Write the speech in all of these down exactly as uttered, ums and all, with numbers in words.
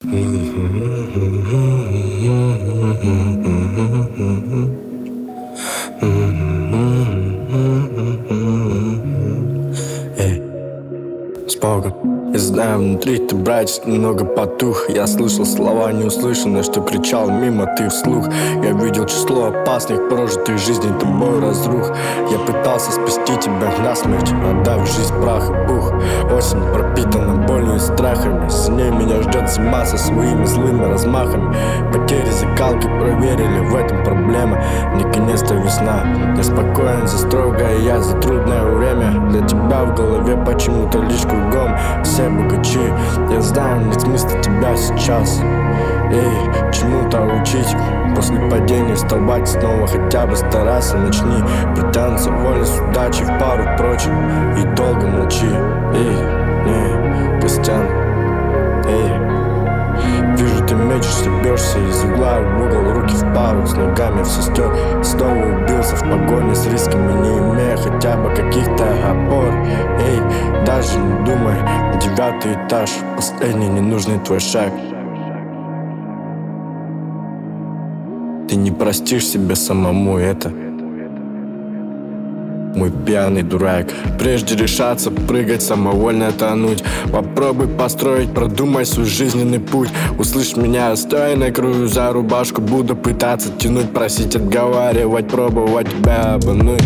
Эй, с Богом. Я знаю, внутри ты, братец, немного потух. Я слышал слова неуслышанные, что кричал мимо ты вслух. Я видел число опасных прожитых жизней тобой разрух. Я пытался спасти тебя насмерть, отдав жизнь прах и пух. Осень пропитана болью и страхами. С ней меня ждет зима со своими злыми размахами. Потери закалки проверили, в этом проблема. Наконец-то весна. Я спокоен за строгое, я за трудное время. Для тебя в голове почему-то лишь кругом все богачи. Я знаю, нет смысла тебя сейчас, эй, чему-то учить. После падения вставать снова, хотя бы стараться. Начни притянуться волей с удачей в пару прочих. И долго молчи, эй, не, Костян, эй. Вижу, ты мечешься, бьешься из угла в угол, руки в пару, с ногами в сестер. Снова убился в погоне с рисками, не имея хотя бы каких-то опор. Эй, даже не думай, девятый этаж, последний ненужный твой шаг. Ты не простишь себе самому это, мой пьяный дурак. Прежде решаться прыгать, самовольно тонуть, попробуй построить, продумай свой жизненный путь. Услышь меня, стоя на краю за рубашку, буду пытаться тянуть, просить, отговаривать, пробовать тебя обмануть.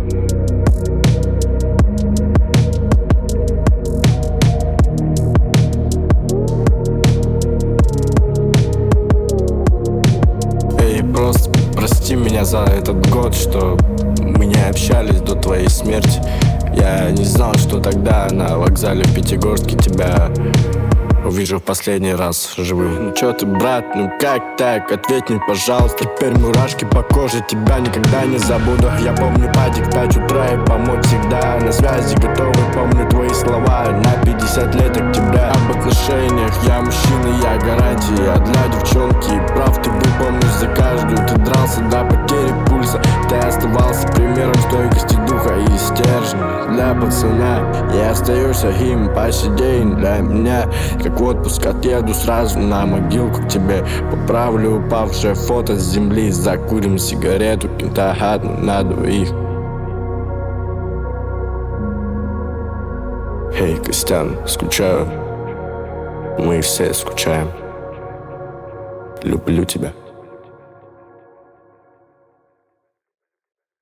Эй, просто прости меня за этот год, что мы не общались до твоей смерти. Я не знал, что тогда на вокзале в Пятигорске тебя увижу в последний раз живым. Ну чё ты, брат, ну как так? Ответь мне, пожалуйста. Теперь мурашки по коже, тебя никогда не забуду. Я помню падик в пять утра и помочь всегда на связи готовый. Помню твои слова на пятьдесят лет октября. Об отношениях я мужчина, я гарантия для девчонки. И прав ты был, помню за каждую. Ты дрался до потери пульса, ты оставался примером стойкости духа и стержня для пацана. Я остаюсь им по сей день для меня. Как в отпуск отъеду сразу на могилку к тебе. Поправлю упавшее фото с земли, закурим сигарету, кента одну на двоих. Эй, Костян, скучаю. Мы все скучаем. Люблю тебя.